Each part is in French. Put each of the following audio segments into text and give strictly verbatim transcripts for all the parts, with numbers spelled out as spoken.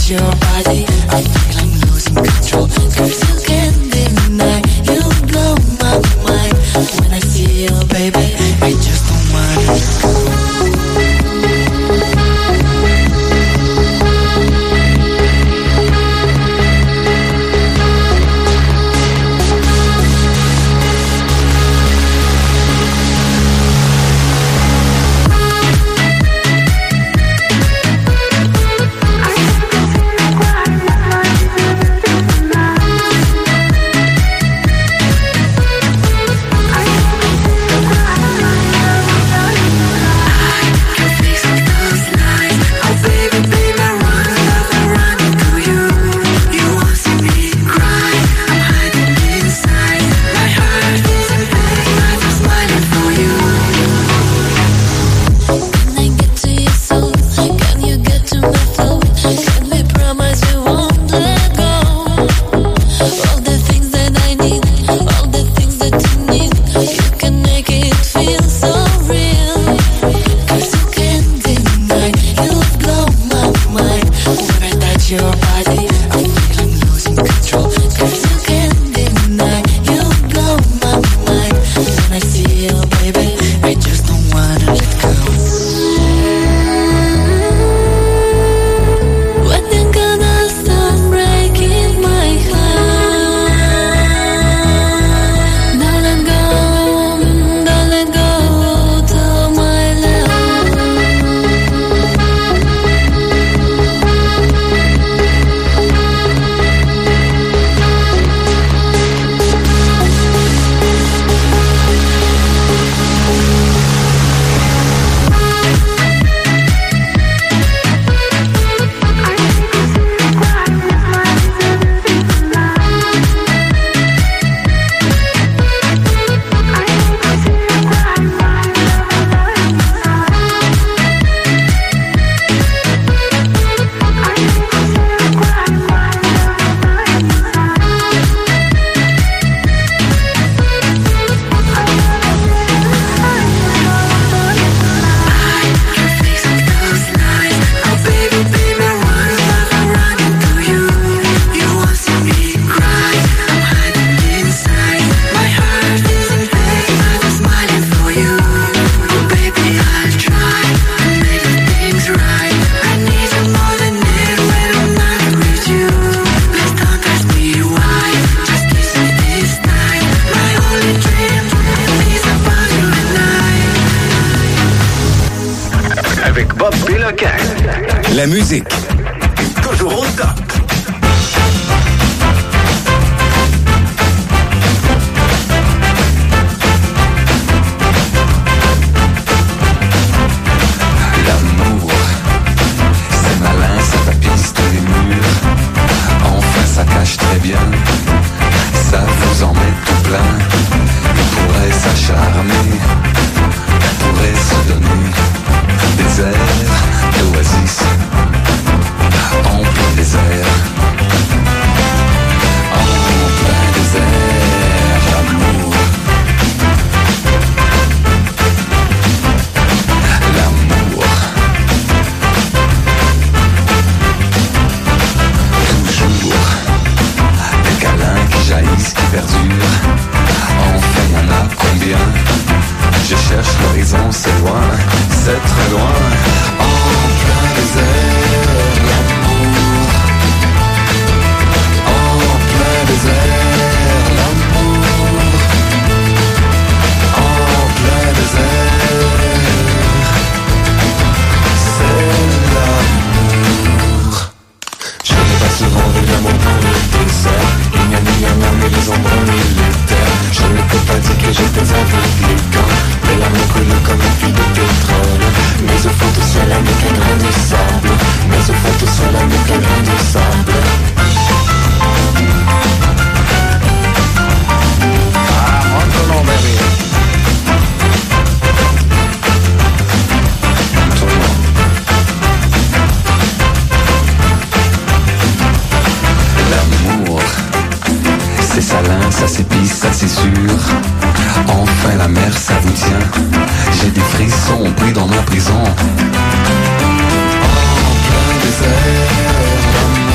your body, I feel I'm losing control. Cause you can't deny, you blow my mind. When I see you, baby, I just don't wanna let go. La musique, toujours au top. L'amour, c'est malin, ça tapisse les murs. Enfin, ça cache très bien, ça vous en met tout plein. Il pourrait s'acharner, pourrait se donner des airs d'oasis en plein désert, en plein désert, l'amour, l'amour, toujours des câlins qui jaillissent, qui perdurent. Enfin, y'en a combien? Je cherche l'horizon, c'est loin, c'est très loin. En plein désert, l'amour. En plein désert, l'amour. En plein désert, c'est l'amour. Je n'ai pas souvent vu l'amour dans le désert. Il n'y a ni un homme, ni les ombres, ni les terres. Je ne peux pas dire que j'étais aveuglé quand mais l'amour coule comme un fil de pétrole. Mais au fond tout cela n'est qu'un grain de sable. Mais au fond tout cela n'est qu'un grain de sable. Ah, rentre non, baby. L'amour, c'est salin, ça s'épice, ça c'est sûr. Enfin la mer ça vous tient. J'ai des frissons pris dans ma prison. En plein désert,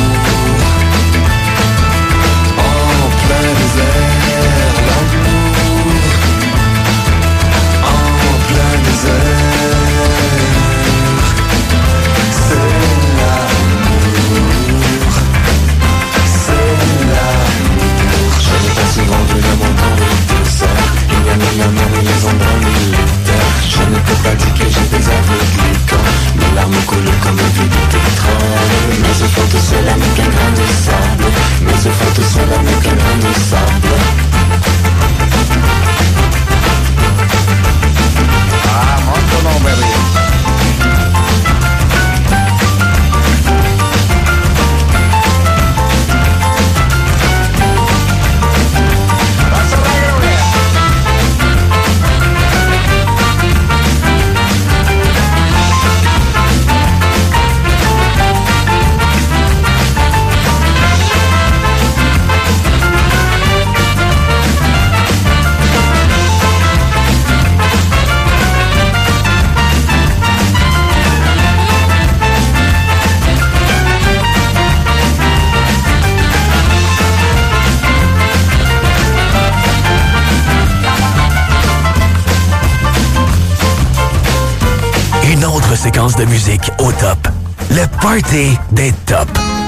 ambiance de musique au top. Le party des tops.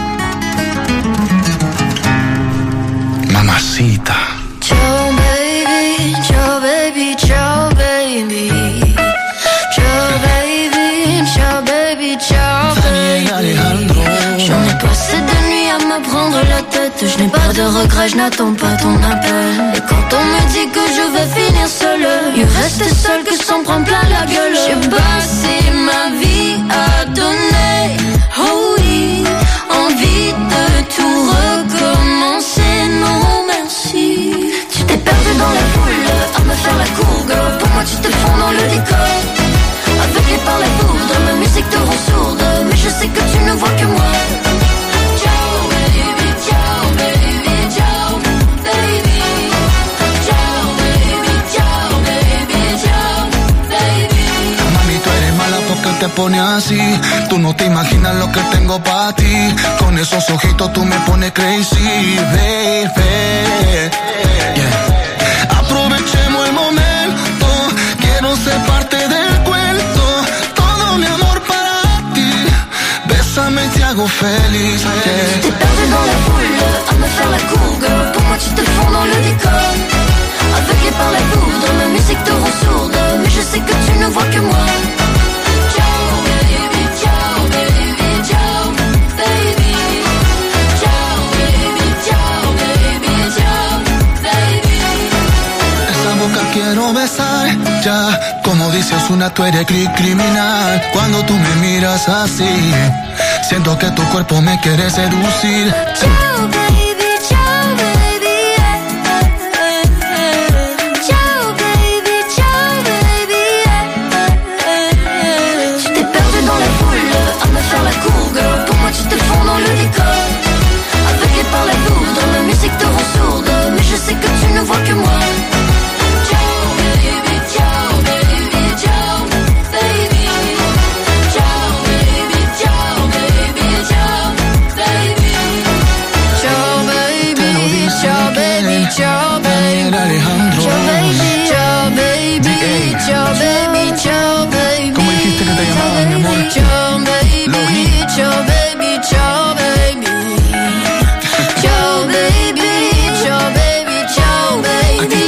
Mamacita. Ciao baby, ciao baby, ciao baby. Ciao baby, ciao baby, ciao baby. J'en ai passé de nuit à me prendre la tête. Je n'ai pas de regrets, je n'attends pas ton appel. Et quand on me dit que je vais finir seule, il reste seul que s'en prend plein la gueule. J'ai passé ma vie à donner, oh oui, envie de tout recommencer, non merci. Tu t'es perdu dans la foule, à me faire la cour, girl. Pour moi tu te fonds dans le décor. Aveuglé par la poudre, ma musique te rend sourde, mais je sais que tu ne vois que moi. Ciao baby, ciao baby, ciao baby. Ciao baby, ciao baby, ciao baby. Mami, tú eres mala porque te pones así. Tú no te imaginas lo que tengo para ti. Con esos ojitos tú me pones crazy, baby. Yeah. Aprovechemos el momento. Quiero ser parte del cuento. Todo mi amor para ti. Bésame y te hago feliz. Yeah. T'es perdu dans la foule, à me faire la cour, girl. Pour moi tu te fonds dans le décor. Aveuglé par la poudre, ma musique te rend sourde, mais je sais que tu ne vois que moi. Ciao baby, ciao baby, ciao baby. Ciao baby, ciao baby, ciao baby. Esa boca quiero besar, ya. Como dice Ozuna, tú eres cri- criminal. Cuando tú me miras así, siento que tu cuerpo me quiere seducir. Ciao baby, ciao baby, yeah. Ciao baby, ciao baby, yeah. Tu t'es perdu dans la foule, à me faire la cour, girl. Pour moi tu te fonds dans le décor. Aveuglé par la poudre, ma musique te rend sourde, mais je sais que tu ne vois que moi. Ciao baby, ciao baby, ciao baby. Ciao baby, ciao baby, ciao baby. Ciao baby, ciao baby, ciao baby. Alejandro. Ciao baby, ciao baby, ciao baby, ciao baby. ¿Cómo dijiste que te llamabas, mi amor? Ciao baby, ciao baby, ciao baby. Ciao baby, ciao baby, ciao baby.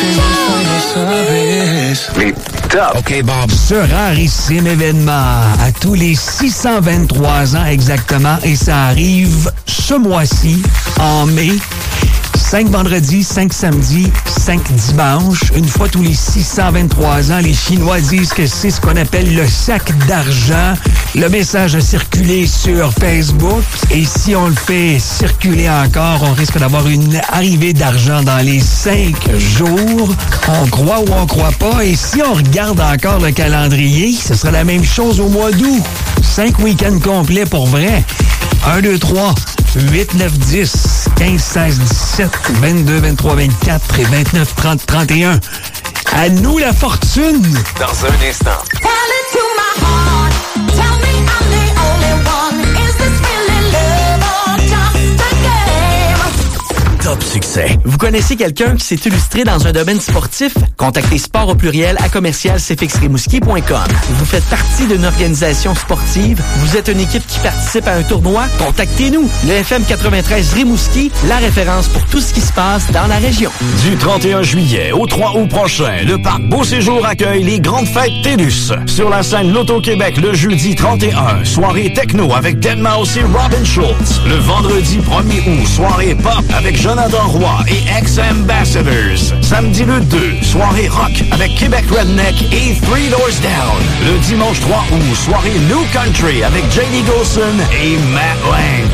Sabes. Les tops. OK, Bob. Ce rarissime événement à tous les six cent vingt-trois ans exactement, et ça arrive ce mois-ci, en mai. Cinq vendredis, cinq samedis, cinq dimanches. Une fois tous les six cent vingt-trois ans, les Chinois disent que c'est ce qu'on appelle le sac d'argent. Le message a circulé sur Facebook. Et si on le fait circuler encore, on risque d'avoir une arrivée d'argent dans les cinq jours. On croit ou on croit pas. Et si on regarde encore le calendrier, ce sera la même chose au mois d'août. Cinq week-ends complets pour vrai. un, deux, trois, huit, neuf, dix, quinze, seize, dix-sept, vingt-deux, vingt-trois, vingt-quatre et vingt-neuf, trente, trente et un. À nous la fortune! Dans un instant. Tell it to my heart. Tell me I'm the only one. Is this really love or just a game? Top succès. Vous connaissez quelqu'un qui s'est illustré dans un domaine sportif? Contactez Sport au pluriel à commercial c f x rimouski point com. Vous faites partie d'une organisation sportive? Vous êtes une équipe qui participe à un tournoi? Contactez-nous. Le F M quatre-vingt-treize Rimouski, la référence pour tout ce qui se passe dans la région. Du trente et un juillet au trois août prochain, le parc Beau Séjour accueille les grandes fêtes TELUS. Sur la scène Loto-Québec le jeudi trente et un, soirée techno avec deadmau cinq et Robin Schultz. Le vendredi premier août, soirée pop avec Jonathan Roy et Ex-Ambassadors. Samedi le deux, soirée rock avec Québec Redneck et Three Doors Down. Le dimanche trois août, soirée New Country avec J D Golson et Matt Lang.